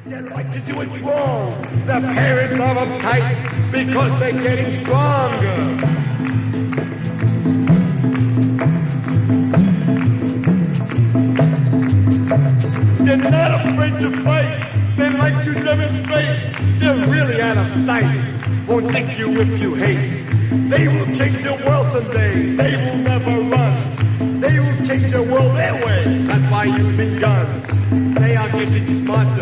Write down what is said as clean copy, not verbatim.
They like to do it wrong. The parents are uptight because they're getting stronger. They're not afraid to fight. They like to demonstrate. They're really out of sight. Won't think you if you hate. They will change the world someday. They will never run. They will change the world their way. Not by using guns. They are getting smarter.